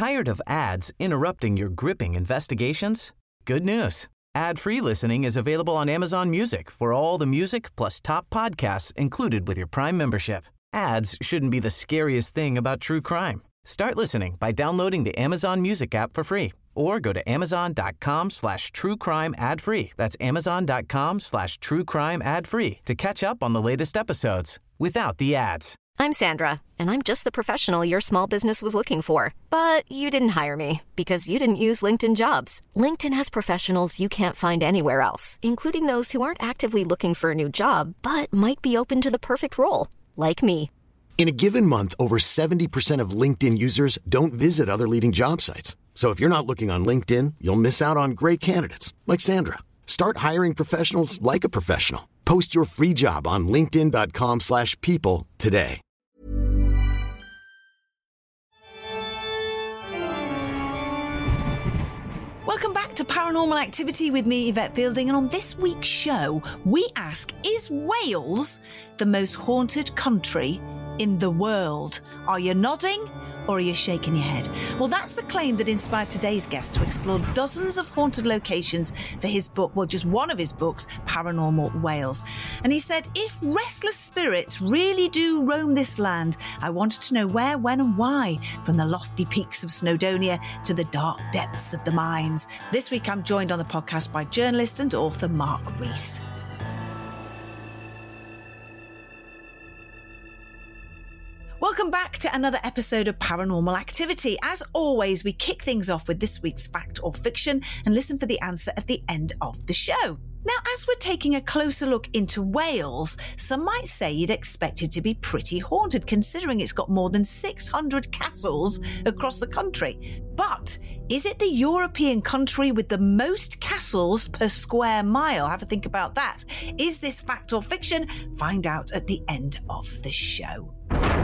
Tired of ads interrupting your gripping investigations? Good news. Ad-free listening is available on Amazon Music for all the music plus top podcasts included with your Prime membership. Ads shouldn't be the scariest thing about true crime. Start listening by downloading the Amazon Music app for free or go to amazon.com/truecrime ad-free. That's amazon.com/truecrime ad-free to catch up on the latest episodes without the ads. I'm Sandra, and I'm just the professional your small business was looking for. But you didn't hire me because you didn't use LinkedIn Jobs. LinkedIn has professionals you can't find anywhere else, including those who aren't actively looking for a new job, but might be open to the perfect role, like me. In a given month, over 70% of LinkedIn users don't visit other leading job sites. So if you're not looking on LinkedIn, you'll miss out on great candidates like Sandra. Start hiring professionals like a professional. Post your free job on linkedin.com/people today. Welcome back to Paranormal Activity with me, Yvette Fielding, and on this week's show, we ask, is Wales the most haunted country in the world? Are you nodding or are you shaking your head? Well, that's the claim that inspired today's guest to explore dozens of haunted locations for his book, well, just one of his books, Paranormal Wales. And he said, if restless spirits really do roam this land, I wanted to know where, when and why, from the lofty peaks of Snowdonia to the dark depths of the mines. This week, I'm joined on the podcast by journalist and author Mark Rees. Welcome back to another episode of Paranormal Activity. As always, we kick things off with this week's fact or fiction and listen for the answer at the end of the show. Now, as we're taking a closer look into Wales, some might say you'd expect it to be pretty haunted, considering it's got more than 600 castles across the country. But is it the European country with the most castles per square mile? Have a think about that. Is this fact or fiction? Find out at the end of the show.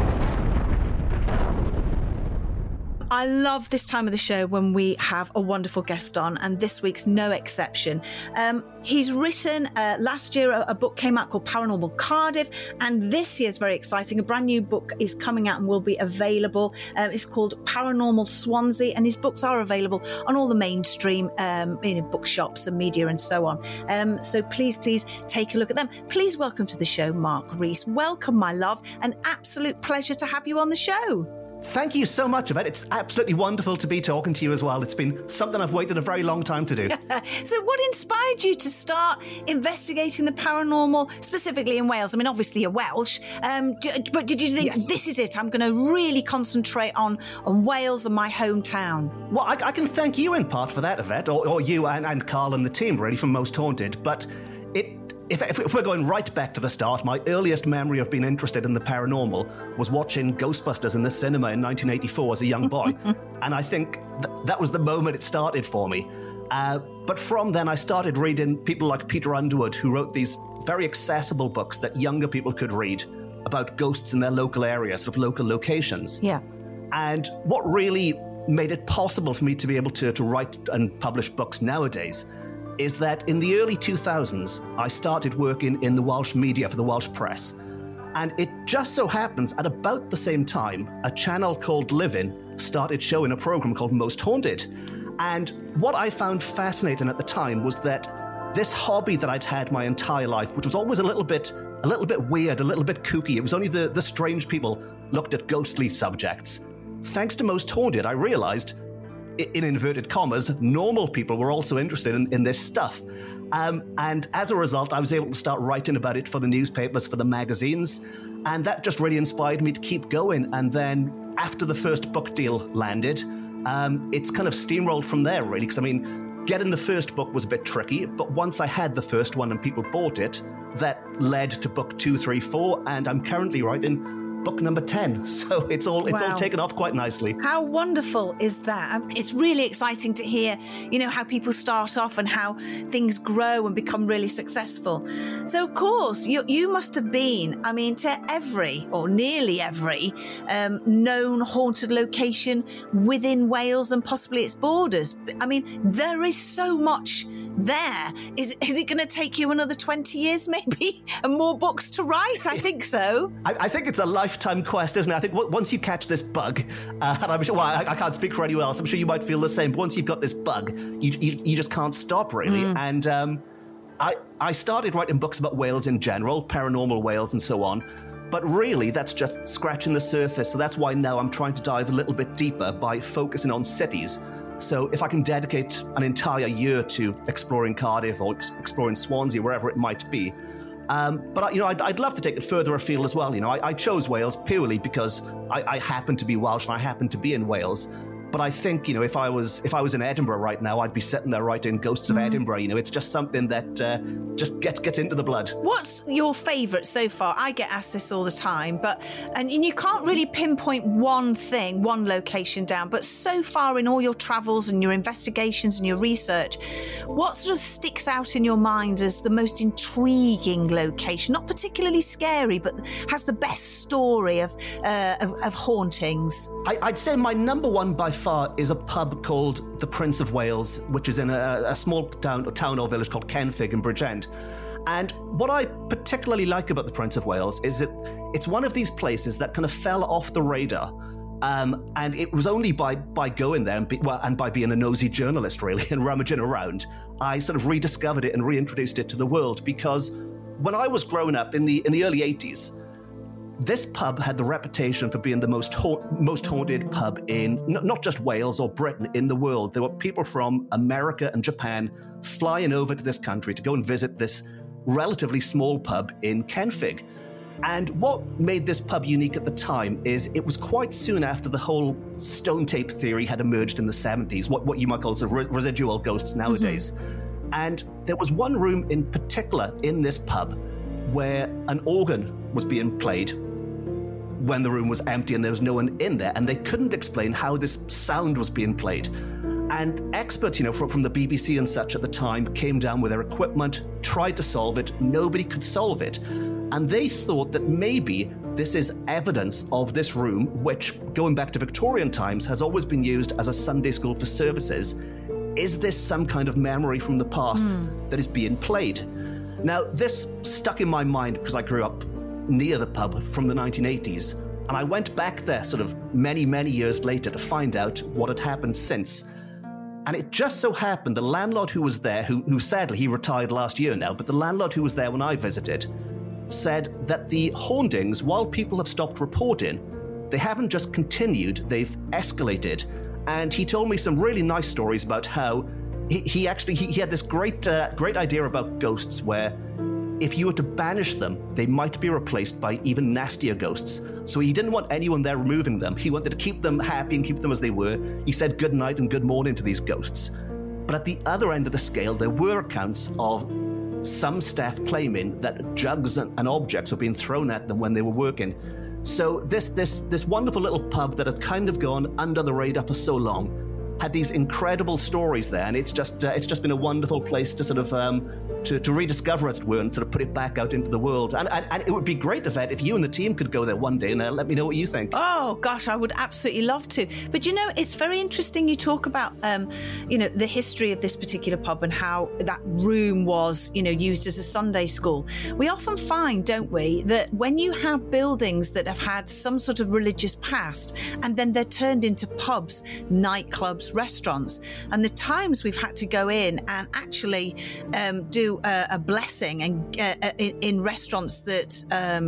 I love this time of the show when we have a wonderful guest on, and this week's no exception. He's written, last year a book came out called Paranormal Cardiff, and this year's very exciting. A brand new book is coming out and will be available. It's called Paranormal Swansea, and his books are available on all the mainstream bookshops and media and so on. So please take a look at them. Please welcome to the show, Mark Rees. Welcome, my love. An absolute pleasure to have you on the show. Thank you so much, Yvette. It's absolutely wonderful to be talking to you as well. It's been something I've waited a very long time to do. So what inspired you to start investigating the paranormal, specifically in Wales? I mean, obviously you're Welsh, but did you think, yes, this is it, I'm going to really concentrate on Wales and my hometown? Well, I can thank you in part for that, Yvette, or you and Carl and the team, really, from Most Haunted. But If we're going right back to the start, my earliest memory of being interested in the paranormal was watching Ghostbusters in the cinema in 1984 as a young boy. And I think that was the moment it started for me. But from then, I started reading people like Peter Underwood, who wrote these very accessible books that younger people could read about ghosts in their local areas, sort of local locations. Yeah. And what really made it possible for me to be able to write and publish books nowadays is that in the early 2000s, I started working in the Welsh media for the Welsh Press. And it just so happens, at about the same time, a channel called Living started showing a program called Most Haunted. And what I found fascinating at the time was that this hobby that I'd had my entire life, which was always a little bit weird, a little bit kooky, it was only the strange people looked at ghostly subjects. Thanks to Most Haunted, I realized, in inverted commas, normal people were also interested in this stuff. And as a result, I was able to start writing about it for the newspapers, for the magazines, and that just really inspired me to keep going. And then after the first book deal landed, it's kind of steamrolled from there, really, because, I mean, getting the first book was a bit tricky, but once I had the first one and people bought it, that led to book 2, 3, 4, and I'm currently writing book number 10. So it's all taken off quite nicely. How wonderful is that? It's really exciting to hear, how people start off and how things grow and become really successful. So, of course, you must have been, to every or nearly every known haunted location within Wales and possibly its borders. There is so much there. Is it going to take you another 20 years maybe and more books to write? I think so. I think it's a lifetime lifetime quest, isn't it? I think once you catch this bug, and I'm sure, well, I can't speak for anyone else, I'm sure you might feel the same, but once you've got this bug, you just can't stop, really. And I started writing books about Wales in general, paranormal Wales and so on, but really that's just scratching the surface. So that's why now I'm trying to dive a little bit deeper by focusing on cities. So if I can dedicate an entire year to exploring Cardiff or exploring Swansea, wherever it might be, but I'd love to take it further afield as well. I chose Wales purely because I happen to be Welsh and I happen to be in Wales. But I think, if I was in Edinburgh right now, I'd be sitting there writing Ghosts of Edinburgh. It's just something that just gets into the blood. What's your favourite so far? I get asked this all the time, and you can't really pinpoint one thing, one location down. But so far in all your travels and your investigations and your research, what sort of sticks out in your mind as the most intriguing location? Not particularly scary, but has the best story of hauntings. I'd say my number one by far is a pub called the Prince of Wales, which is in a small town or village called Kenfig in Bridgend. And what I particularly like about the Prince of Wales is that it's one of these places that kind of fell off the radar. And it was only by going there and by being a nosy journalist, really, and rummaging around, I sort of rediscovered it and reintroduced it to the world. Because when I was growing up in the early 80s, this pub had the reputation for being the most haunted pub in not just Wales or Britain, in the world. There were people from America and Japan flying over to this country to go and visit this relatively small pub in Kenfig. And what made this pub unique at the time is it was quite soon after the whole stone tape theory had emerged in the 70s, what you might call residual ghosts nowadays. Mm-hmm. And there was one room in particular in this pub where an organ was being played when the room was empty and there was no one in there, and they couldn't explain how this sound was being played. And experts, from the BBC and such at the time came down with their equipment, tried to solve it. Nobody could solve it. And they thought that maybe this is evidence of this room, which, going back to Victorian times, has always been used as a Sunday school for services. Is this some kind of memory from the past that is being played? Now, this stuck in my mind because I grew up near the pub from the 1980s, and I went back there sort of many, many years later to find out what had happened since. And it just so happened the landlord who was there, who sadly he retired last year now, but the landlord who was there when I visited said that the hauntings, while people have stopped reporting, they haven't just continued, they've escalated. And he told me some really nice stories about how he had this great idea about ghosts where if you were to banish them, they might be replaced by even nastier ghosts. So he didn't want anyone there removing them. He wanted to keep them happy and keep them as they were. He said good night and good morning to these ghosts. But at the other end of the scale, there were accounts of some staff claiming that jugs and objects were being thrown at them when they were working. So this wonderful little pub that had kind of gone under the radar for so long had these incredible stories there, and it's just been a wonderful place to sort of to rediscover, as it were, and sort of put it back out into the world. And it would be great, Yvette, if you and the team could go there one day and let me know what you think. Oh gosh, I would absolutely love to. But it's very interesting you talk about the history of this particular pub and how that room was used as a Sunday school. We often find, don't we, that when you have buildings that have had some sort of religious past and then they're turned into pubs, nightclubs, restaurants, and the times we've had to go in and actually do a blessing and in restaurants that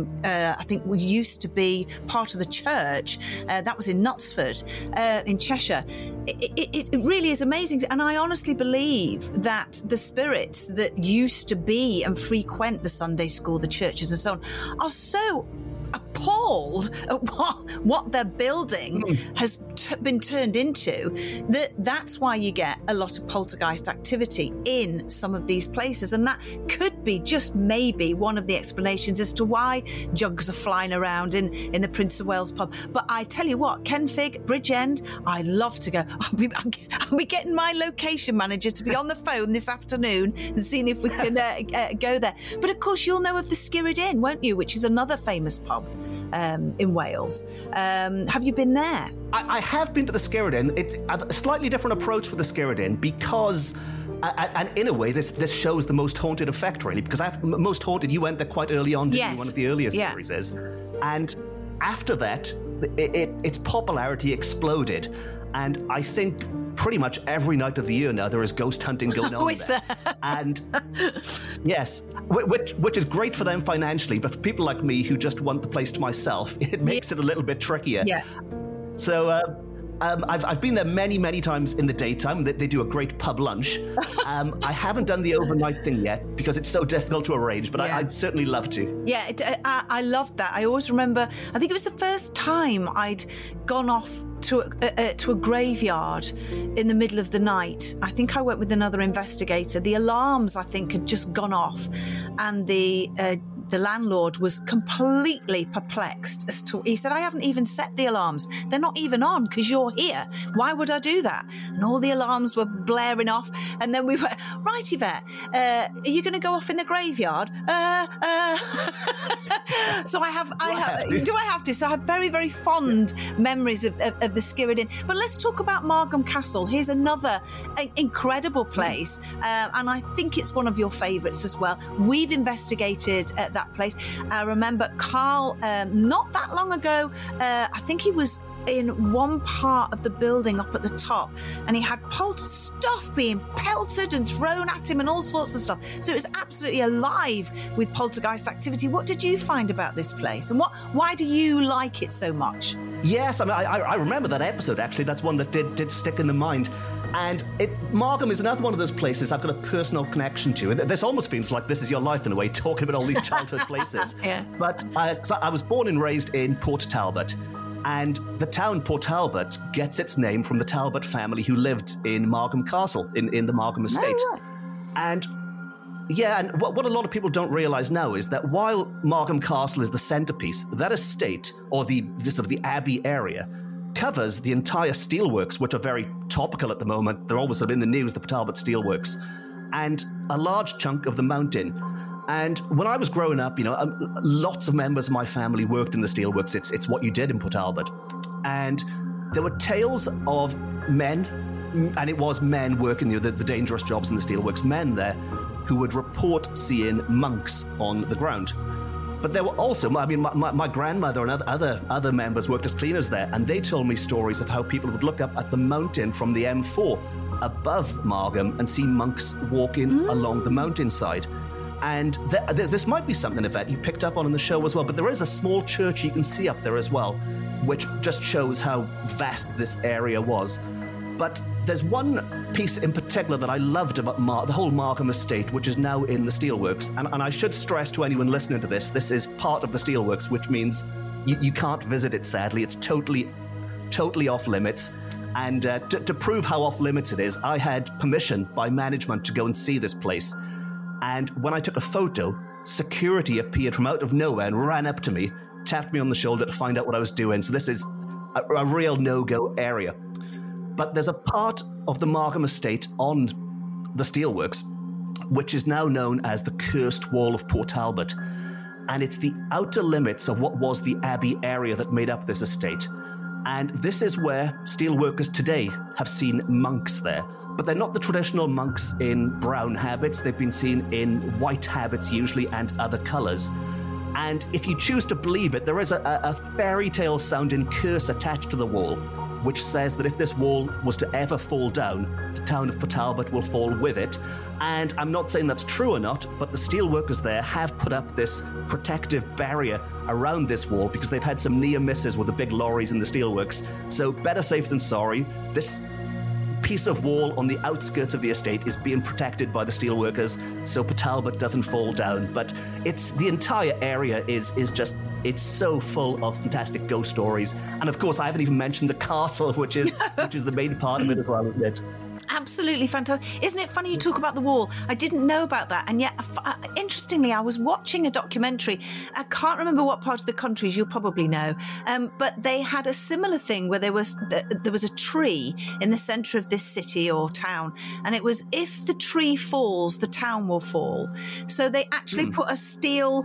I think used to be part of the church. That was in Knutsford, in Cheshire. It really is amazing, and I honestly believe that the spirits that used to be and frequent the Sunday school, the churches and so on, are so appalled at what their building has been turned into, that's why you get a lot of poltergeist activity in some of these places, and that could be just maybe one of the explanations as to why jugs are flying around in the Prince of Wales pub. But I tell you what, Kenfig, Bridgend, I love to go. I'll be getting my location manager to be on the phone this afternoon and seeing if we can go there. But of course you'll know of the Skirrid Inn, won't you, which is another famous pub in Wales. Have you been there? I have been to the Skirrid Inn. I have a slightly different approach with the Skirrid Inn because, and in a way, this shows the Most Haunted effect, really, because Most Haunted, you went there quite early on, didn't you? One of the earlier series is. And after that, its popularity exploded. And I think pretty much every night of the year now there is ghost hunting going on there. And yes, which is great for them financially, but for people like me who just want the place to myself, it makes it a little bit trickier. Yeah. So I've been there many, many times in the daytime. They do a great pub lunch. I haven't done the overnight thing yet because it's so difficult to arrange, but I'd certainly love to. Yeah, I loved that. I always remember, I think it was the first time I'd gone off to a graveyard in the middle of the night. I think I went with another investigator. The alarms, I think, had just gone off, and the landlord was completely perplexed as to, he said, I haven't even set the alarms. They're not even on because you're here. Why would I do that? And all the alarms were blaring off. And then we went, right, Yvette, are you going to go off in the graveyard? So do I have to? So I have very, very fond memories of the Skirridin. But let's talk about Margam Castle. Here's another incredible place. And I think it's one of your favourites as well. We've investigated that place. I remember Carl, not that long ago, I think he was in one part of the building up at the top, and he had stuff being pelted and thrown at him and all sorts of stuff. So it was absolutely alive with poltergeist activity. What did you find about this place, and why do you like it so much? Yes, I mean, I remember that episode, actually. That's one that did stick in the mind. And Margam is another one of those places I've got a personal connection to. This almost feels like this is your life in a way, talking about all these childhood places. Yeah. But I was born and raised in Port Talbot, and the town Port Talbot gets its name from the Talbot family who lived in Margam Castle, in the Margam estate. Oh, right. And yeah, and what a lot of people don't realise now is that while Margam Castle is the centrepiece, that estate, or the Abbey area, covers the entire steelworks, which are very topical at the moment. They're always in the news, the Talbot Steelworks, and a large chunk of the mountain. And when I was growing up, lots of members of my family worked in the steelworks. It's what you did in Port Talbot. And there were tales of men, and it was men working the dangerous jobs in the steelworks, men there who would report seeing monks on the ground. But there were also, my grandmother and other members worked as cleaners there, and they told me stories of how people would look up at the mountain from the M4 above Margam and see monks walking along the mountainside. And this might be something, Yvette, you picked up on in the show as well, but there is a small church you can see up there as well, which just shows how vast this area was. But there's one piece in particular that I loved about the whole Margam estate, which is now in the steelworks. And I should stress to anyone listening to this is part of the steelworks, which means you can't visit it, sadly. It's totally off limits. And to prove how off limits it is, I had permission by management to go and see this place. And when I took a photo, security appeared from out of nowhere and ran up to me, tapped me on the shoulder to find out what I was doing. So this is a real no-go area. But there's a part of the Margam estate on the steelworks which is now known as the Cursed Wall of Port Talbot. And it's the outer limits of what was the Abbey area that made up this estate. And this is where steelworkers today have seen monks there. But they're not the traditional monks in brown habits. They've been seen in white habits usually and other colours. And if you choose to believe it, there is a fairy tale sounding curse attached to the wall, which says that if this wall was to ever fall down, the town of Port Talbot will fall with it. And I'm not saying that's true or not, but the steelworkers there have put up this protective barrier around this wall because they've had some near misses with the big lorries in the steelworks. So better safe than sorry. This piece of wall on the outskirts of the estate is being protected by the steelworkers, so Port Talbot doesn't fall down. But the entire area is just, it's so full of fantastic ghost stories. And of course, I haven't even mentioned the castle, which is the main part of it as well, isn't it? Absolutely fantastic. Isn't it funny you talk about the wall? I didn't know about that. And yet, interestingly, I was watching a documentary. I can't remember what part of the country, you'll probably know. But they had a similar thing where there was a tree in the centre of this city or town. And it was, if the tree falls, the town will fall. So they actually put a steel,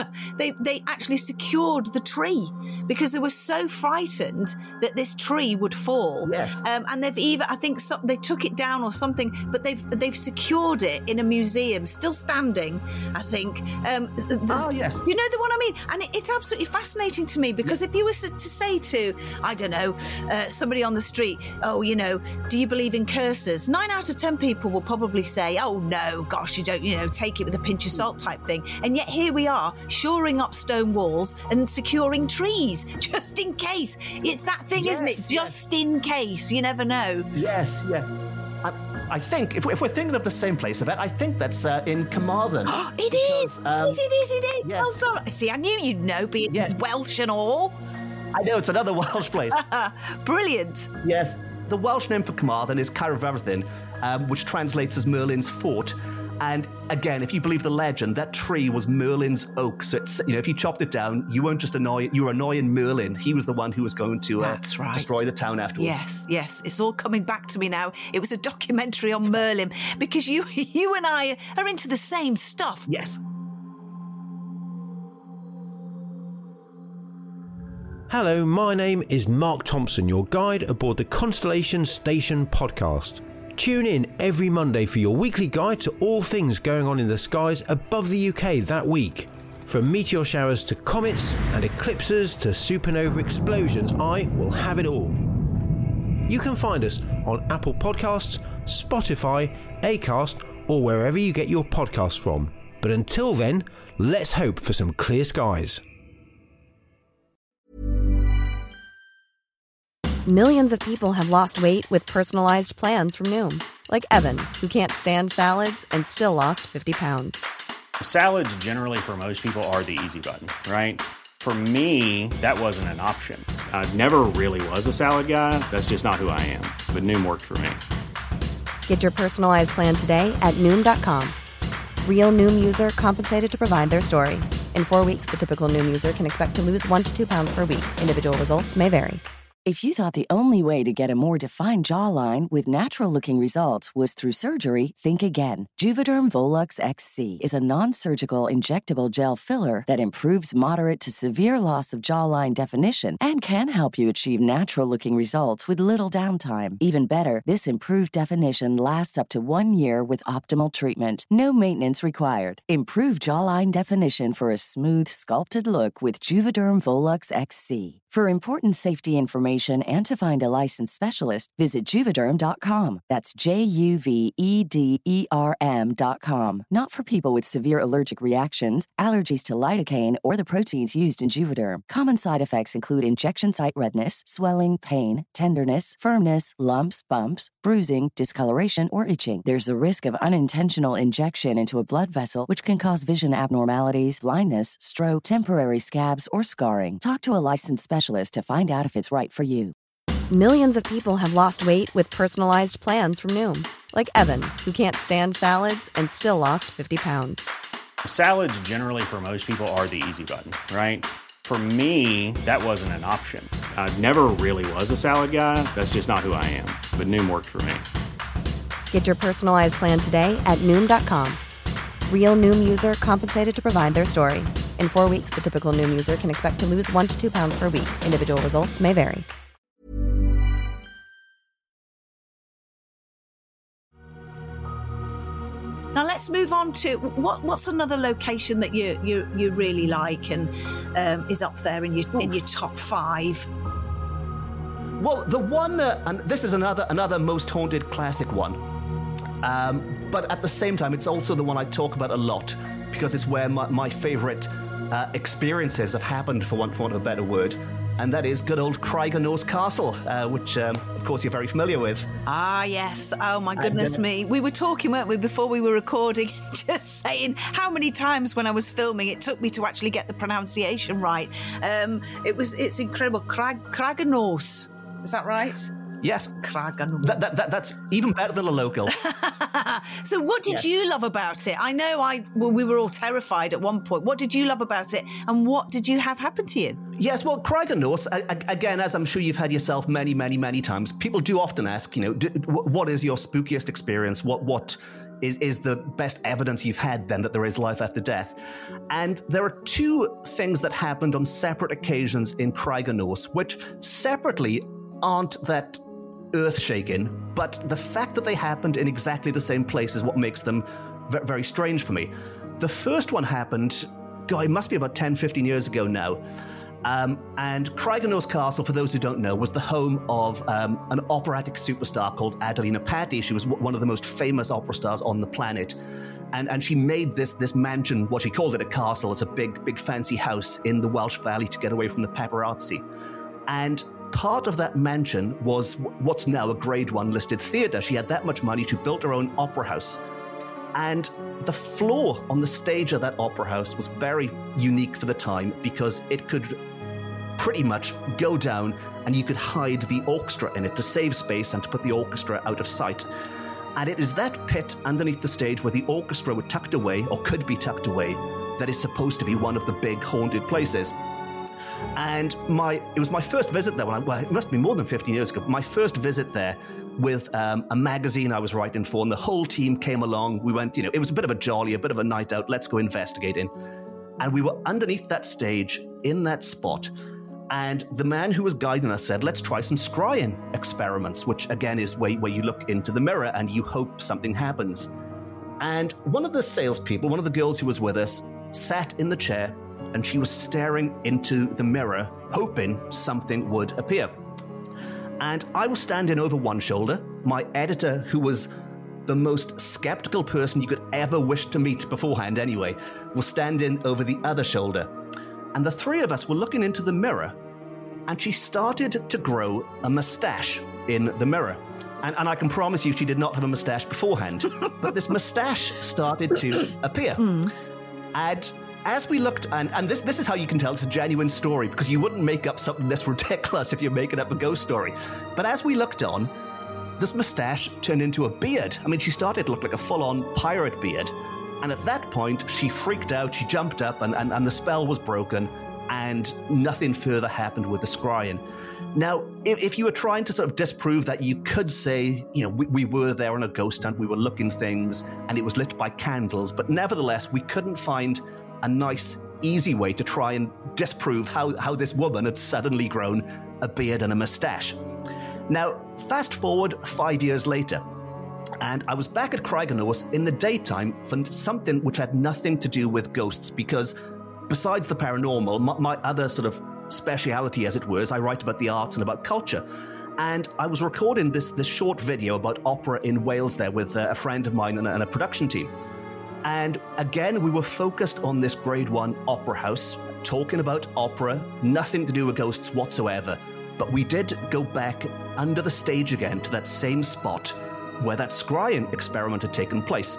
they actually secured the tree because they were so frightened that this tree would fall. Yes. And they've even, I think they took it down or something, but they've secured it in a museum, still standing, I think. Yes. You know the one I mean? And it's absolutely fascinating to me, because if you were to say to, I don't know, somebody on the street, oh, you know, do you believe in curses? 9 out of 10 people will probably say, oh, no, gosh, you don't, you know, take it with a pinch of salt type thing. And yet here we are, shoring up stone walls and securing trees, just in case. It's that thing, isn't it? Just in case. You never know. Yes, yeah. I think, if we're thinking of the same place, Yvette, I think that's in Carmarthen. It is. It is. Yes. Oh, sorry. See, I knew you'd know, being Welsh and all. I know, it's another Welsh place. Brilliant. Yes. The Welsh name for Carmarthen is Caerfyrddin, which translates as Merlin's fort. And again, if you believe the legend, that tree was Merlin's oak. So it's, you know, if you chopped it down, you weren't just you were annoying Merlin. He was the one who was going to destroy the town afterwards. Yes. It's all coming back to me now. It was a documentary on Merlin, because you and I are into the same stuff. Yes. Hello, my name is Mark Thompson, your guide aboard the Constellation Station podcast. Tune in every Monday for your weekly guide to all things going on in the skies above the UK that week. From meteor showers to comets and eclipses to supernova explosions, I will have it all. You can find us on Apple Podcasts, Spotify, Acast, or wherever you get your podcasts from. But until then, let's hope for some clear skies. Millions of people have lost weight with personalized plans from Noom. Like Evan, who can't stand salads and still lost 50 pounds. Salads generally for most people are the easy button, right? For me, that wasn't an option. I never really was a salad guy. That's just not who I am. But Noom worked for me. Get your personalized plan today at Noom.com. Real Noom user compensated to provide their story. In 4 weeks, the typical Noom user can expect to lose 1 to 2 pounds per week. Individual results may vary. If you thought the only way to get a more defined jawline with natural-looking results was through surgery, think again. Juvederm Volux XC is a non-surgical injectable gel filler that improves moderate to severe loss of jawline definition and can help you achieve natural-looking results with little downtime. Even better, this improved definition lasts up to 1 year with optimal treatment. No maintenance required. Improve jawline definition for a smooth, sculpted look with Juvederm Volux XC. For important safety information and to find a licensed specialist, visit Juvederm.com. That's Juvederm.com. Not for people with severe allergic reactions, allergies to lidocaine, or the proteins used in Juvederm. Common side effects include injection site redness, swelling, pain, tenderness, firmness, lumps, bumps, bruising, discoloration, or itching. There's a risk of unintentional injection into a blood vessel, which can cause vision abnormalities, blindness, stroke, temporary scabs, or scarring. Talk to a licensed specialist to find out if it's right for you. Millions of people have lost weight with personalized plans from Noom. Like Evan, who can't stand salads and still lost 50 pounds. Salads generally for most people are the easy button, right? For me, that wasn't an option. I never really was a salad guy. That's just not who I am. But Noom worked for me. Get your personalized plan today at Noom.com. Real Noom user compensated to provide their story. In 4 weeks, the typical Noom user can expect to lose 1 to 2 pounds per week. Individual results may vary. Now let's move on to what's another location that you really like and is up there in your top 5. Well, the one, and this is another most haunted classic one. But at the same time, it's also the one I talk about a lot because it's where my favourite experiences have happened, for want of a better word, and that is good old Craigenose Castle, which, of course, you're very familiar with. Ah, yes. Oh, my goodness me. We were talking, weren't we, before we were recording, just saying how many times when I was filming it took me to actually get the pronunciation right. It's incredible. Craigenose. Is that right? Yes. Craigenose. That's even better than a local. So what did you love about it? I know we were all terrified at one point. What did you love about it? And what did you have happen to you? Yes, well, Craigenose, again, as I'm sure you've had yourself many, many, many times, people do often ask, what is your spookiest experience? What is the best evidence you've had then that there is life after death? And there are 2 things that happened on separate occasions in Craigenose, which separately aren't that earth-shaking, but the fact that they happened in exactly the same place is what makes them very strange for me. The first one happened, it must be about 10, 15 years ago now. And Craigenose Castle, for those who don't know, was the home of an operatic superstar called Adelina Patti. She was one of the most famous opera stars on the planet. And she made this mansion, what she called it a castle. It's a big fancy house in the Welsh Valley to get away from the paparazzi. And part of that mansion was what's now a Grade 1 listed theatre. She had that much money. She built her own opera house. And the floor on the stage of that opera house was very unique for the time because it could pretty much go down and you could hide the orchestra in it to save space and to put the orchestra out of sight. And it is that pit underneath the stage where the orchestra were tucked away, or could be tucked away, that is supposed to be one of the big haunted places. And it was my first visit there, it must be more than 15 years ago, but my first visit there with a magazine I was writing for, and the whole team came along. We went, it was a bit of a jolly, a bit of a night out, let's go investigating. And we were underneath that stage, in that spot, and the man who was guiding us said, let's try some scrying experiments, which again is where you look into the mirror and you hope something happens. And one of the salespeople, one of the girls who was with us, sat in the chair and she was staring into the mirror, hoping something would appear. And I was standing over one shoulder. My editor, who was the most skeptical person you could ever wish to meet beforehand anyway, was standing over the other shoulder. And the three of us were looking into the mirror, and she started to grow a mustache in the mirror. And I can promise you she did not have a mustache beforehand, but this mustache started to appear. And as we looked, and this is how you can tell it's a genuine story, because you wouldn't make up something this ridiculous if you're making up a ghost story. But as we looked on, this mustache turned into a beard. I mean, she started to look like a full-on pirate beard. And at that point, she freaked out, she jumped up, and the spell was broken, and nothing further happened with the scrying. Now, if you were trying to sort of disprove that, you could say, we were there on a ghost hunt, we were looking things, and it was lit by candles, but nevertheless, we couldn't find a nice, easy way to try and disprove how this woman had suddenly grown a beard and a mustache. Now, fast forward 5 years later, and I was back at Craigenose in the daytime for something which had nothing to do with ghosts, because besides the paranormal, my other sort of speciality, as it were, is I write about the arts and about culture. And I was recording this short video about opera in Wales there with a friend of mine and a production team. And again, we were focused on this Grade 1 opera house, talking about opera, nothing to do with ghosts whatsoever. But we did go back under the stage again to that same spot where that scrying experiment had taken place.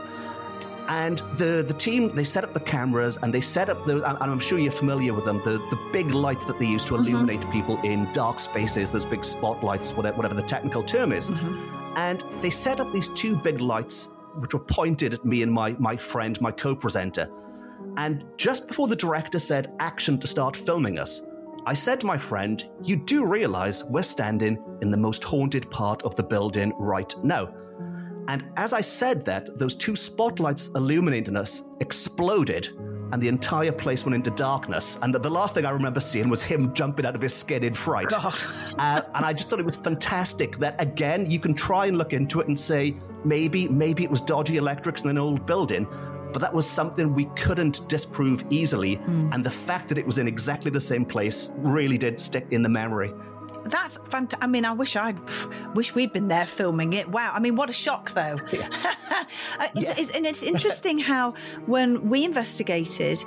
And the team, they set up the cameras and they set up and I'm sure you're familiar with them, the big lights that they use to illuminate people in dark spaces, those big spotlights, whatever the technical term is. And they set up these two big lights which were pointed at me and my friend, my co-presenter. And just before the director said action to start filming us, I said to my friend, you do realize we're standing in the most haunted part of the building right now. And as I said that, those two spotlights illuminating us exploded and the entire place went into darkness. And the last thing I remember seeing was him jumping out of his skin in fright. God. And I just thought it was fantastic that, again, you can try and look into it and say, maybe it was dodgy electrics in an old building, but that was something we couldn't disprove easily. And the fact that it was in exactly the same place really did stick in the memory. That's fantastic. I mean, I wish we'd been there filming it. Wow. I mean, what a shock, though. Yeah. Yes. And it's interesting how when we investigated,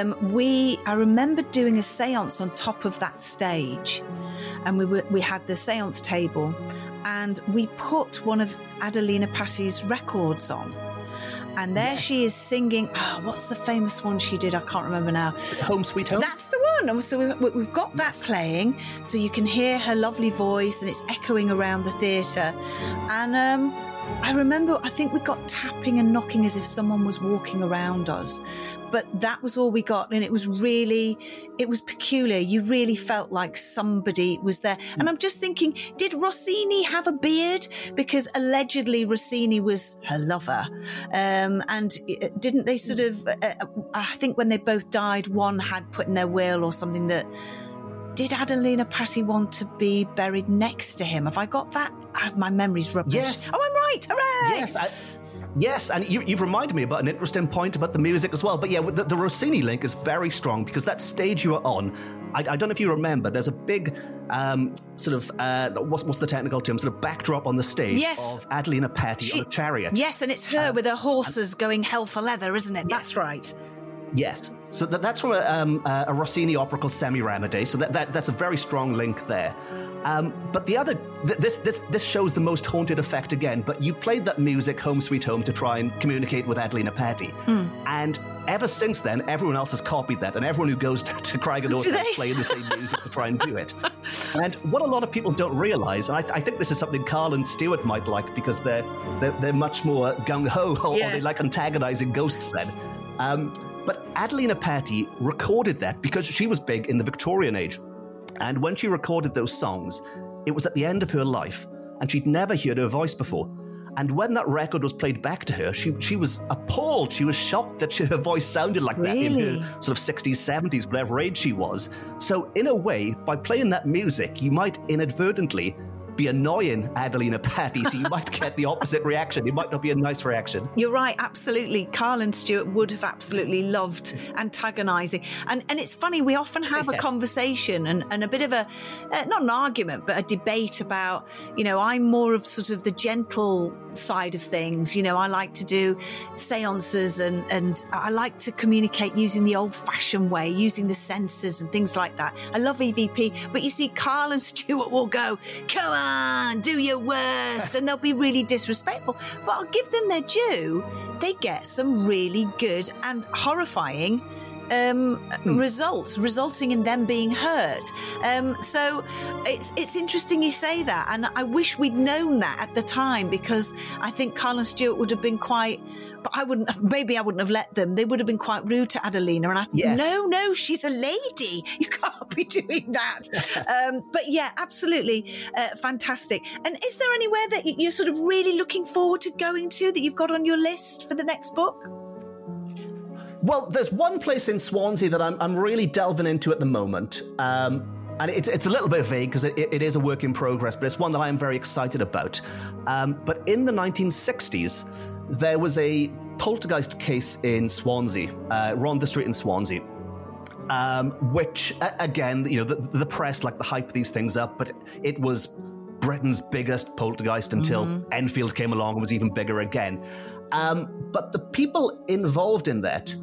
I remember doing a seance on top of that stage, and we had the seance table, and we put one of Adelina Patti's records on. And there she is singing, what's the famous one she did? I can't remember now. Home Sweet Home? That's the one. And so we've got that playing, so you can hear her lovely voice and it's echoing around the theatre. And I remember, I think we got tapping and knocking as if someone was walking around us. But that was all we got. And it was peculiar. You really felt like somebody was there. And I'm just thinking, did Rossini have a beard? Because allegedly Rossini was her lover. And didn't they sort of, I think when they both died, one had put in their will or something that did Adelina Patti want to be buried next to him? Have I got that? My memory's rubbish. Yes. Oh, I'm right. Hooray! Yes, and you've reminded me about an interesting point about the music as well. But yeah, the Rossini link is very strong because that stage you were on, I don't know if you remember, there's a big what's the technical term, sort of backdrop on the stage of Adelina Patti on a chariot. Yes, and it's her with her horses going hell for leather, isn't it? That's right. Yes. So that's from a Rossini opera called Semiramide. So that's a very strong link there. But the other, this shows the most haunted effect again, but you played that music, Home Sweet Home, to try and communicate with Adelina Patti. And ever since then, everyone else has copied that, and everyone who goes to Craig and Orton is playing the same music to try and do it. And what a lot of people don't realise, and I think this is something Carl and Stuart might like, because they're much more gung-ho, or they like antagonising ghosts then. But Adelina Patti recorded that because she was big in the Victorian age. And when she recorded those songs, it was at the end of her life, and she'd never heard her voice before. And when that record was played back to her, she was appalled. She was shocked that her voice sounded like that in her sort of 60s, 70s, whatever age she was. So in a way, by playing that music, you might inadvertently be annoying Adelina Patti, so you might get the opposite reaction. It might not be a nice reaction. You're right, absolutely. Carl and Stuart would have absolutely loved antagonising. And it's funny, we often have a conversation and a bit of a, not an argument, but a debate about, I'm more of sort of the gentle side of things. I like to do seances and I like to communicate using the old-fashioned way, using the senses and things like that. I love EVP, but you see, Carl and Stuart will go, come on, do your worst, and they'll be really disrespectful. But I'll give them their due. They get some really good and horrifying results, resulting in them being hurt. So it's interesting you say that, and I wish we'd known that at the time, because I think Carl and Stuart would have been quite. But I wouldn't have let them. They would have been quite rude to Adelina. And no, she's a lady. You can't be doing that. But yeah, absolutely fantastic. And is there anywhere that you're sort of really looking forward to going to that you've got on your list for the next book? Well, there's one place in Swansea that I'm really delving into at the moment. And it's a little bit vague because it is a work in progress, but it's one that I am very excited about. But in the 1960s, there was a poltergeist case in Swansea, Rhondda Street in Swansea, which, again, the press like to hype these things up, but it was Britain's biggest poltergeist until Enfield came along and was even bigger again. But the people involved in that,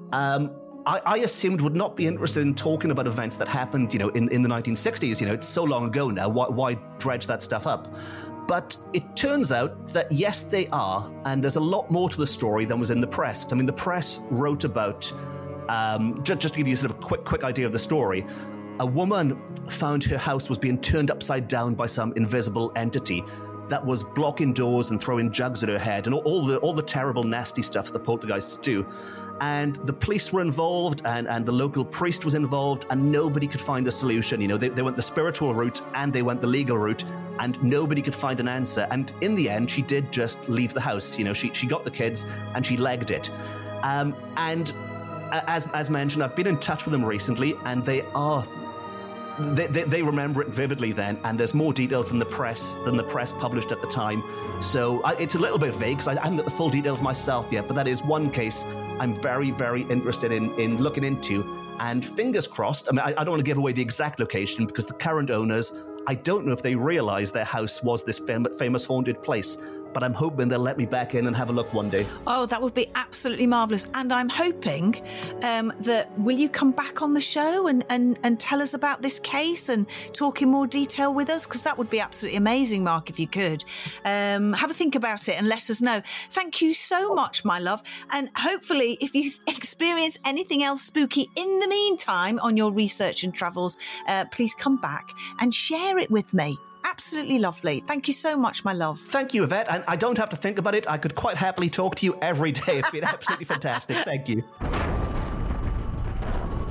I assumed would not be interested in talking about events that happened, in the 1960s. It's so long ago now. Why dredge that stuff up? But it turns out that, yes, they are, and there's a lot more to the story than was in the press. I mean, the press wrote about, just to give you sort of a quick idea of the story, a woman found her house was being turned upside down by some invisible entity that was blocking doors and throwing jugs at her head, and all the terrible, nasty stuff that poltergeists do. And the police were involved, and the local priest was involved, and nobody could find a solution. They went the spiritual route and they went the legal route, and nobody could find an answer. And in the end, she did just leave the house. She got the kids and she legged it. And as mentioned, I've been in touch with them recently, and they remember it vividly then, and there's more details than the press published at the time. So it's a little bit vague because I haven't got the full details myself yet, but that is one case I'm very, very interested in looking into. And fingers crossed, I don't want to give away the exact location because the current owners, I don't know if they realised their house was this famous haunted place. But I'm hoping they'll let me back in and have a look one day. Oh, that would be absolutely marvellous. And I'm hoping that will you come back on the show and tell us about this case and talk in more detail with us? Because that would be absolutely amazing, Mark, if you could. Have a think about it and let us know. Thank you so much, my love. And hopefully, if you experience anything else spooky in the meantime on your research and travels, please come back and share it with me. Absolutely lovely. Thank you so much, my love. Thank you, Yvette. And I don't have to think about it. I could quite happily talk to you every day. It's been absolutely fantastic. Thank you.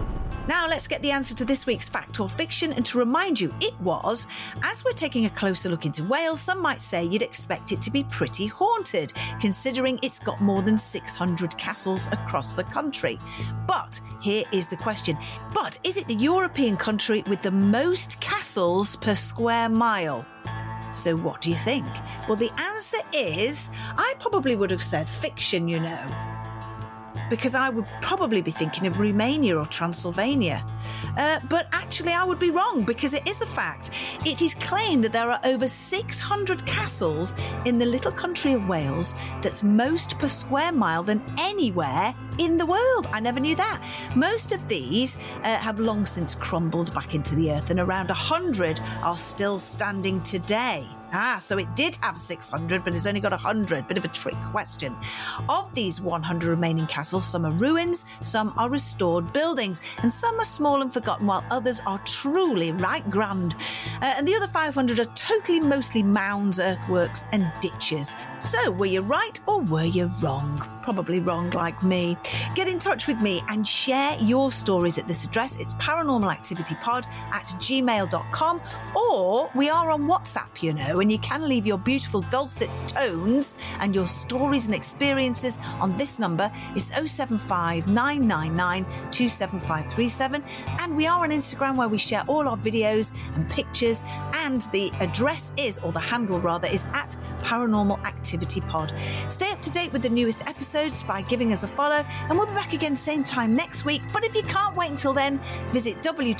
Now let's get the answer to this week's fact or fiction, and to remind you, it was, as we're taking a closer look into Wales, some might say you'd expect it to be pretty haunted, considering it's got more than 600 castles across the country. But here is the question. But is it the European country with the most castles per square mile? So what do you think? Well, the answer is, I probably would have said fiction, you know, because I would probably be thinking of Romania or Transylvania. But actually I would be wrong, because it is a fact. It is claimed that there are over 600 castles in the little country of Wales that's most per square mile than anywhere in the world. I never knew that. Most of these have long since crumbled back into the earth, and around 100 are still standing today. So it did have 600, but it's only got 100. Bit of a trick question. Of these 100 remaining castles, some are ruins, some are restored buildings, and some are small and forgotten, while others are truly right grand. And the other 500 are totally mostly mounds, earthworks, and ditches. So were you right or were you wrong? Probably wrong, like me. Get in touch with me and share your stories at this address. It's paranormalactivitypod@gmail.com, or we are on WhatsApp, you know, and you can leave your beautiful dulcet tones and your stories and experiences on this number. It's 075 999 27537. And we are on Instagram, where we share all our videos and pictures, and the address is, or the handle rather, is at Paranormal Activity Pod. Stay up to date with the newest episodes by giving us a follow, and we'll be back again same time next week. But if you can't wait until then, visit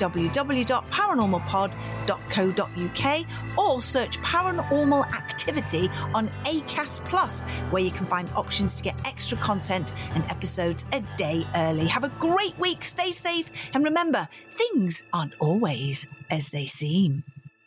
www.paranormalpod.co.uk or search Paranormal Activity on Acast Plus, where you can find options to get extra content and episodes a day early. Have a great week, stay safe, and remember, things aren't always as they seem.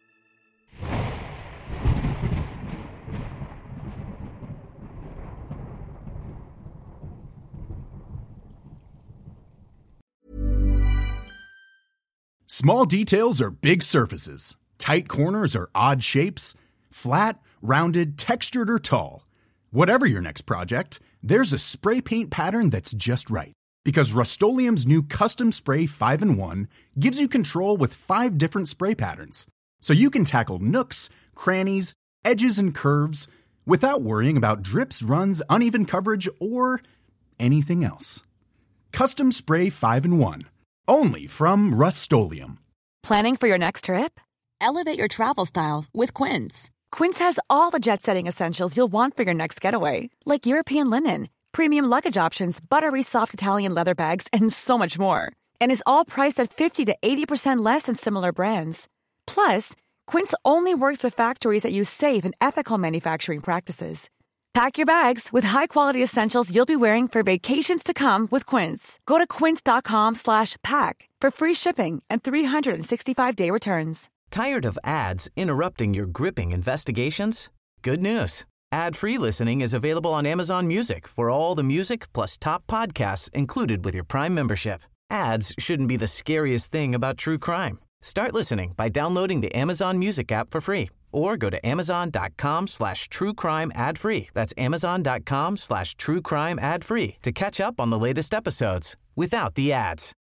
Small details are big surfaces. Tight corners are odd shapes. Flat, rounded, textured, or tall. Whatever your next project, there's a spray paint pattern that's just right. Because Rust-Oleum's new Custom Spray 5-in-1 gives you control with 5 different spray patterns. So you can tackle nooks, crannies, edges, and curves without worrying about drips, runs, uneven coverage, or anything else. Custom Spray 5-in-1. Only from Rust-Oleum. Planning for your next trip? Elevate your travel style with Quince. Quince has all the jet-setting essentials you'll want for your next getaway, like European linen, premium luggage options, buttery soft Italian leather bags, and so much more. And is all priced at 50 to 80% less than similar brands. Plus, Quince only works with factories that use safe and ethical manufacturing practices. Pack your bags with high-quality essentials you'll be wearing for vacations to come with Quince. Go to quince.com/pack for free shipping and 365-day returns. Tired of ads interrupting your gripping investigations? Good news. Ad-free listening is available on Amazon Music for all the music plus top podcasts included with your Prime membership. Ads shouldn't be the scariest thing about true crime. Start listening by downloading the Amazon Music app for free, or go to amazon.com/truecrime ad-free. That's amazon.com/truecrime ad-free to catch up on the latest episodes without the ads.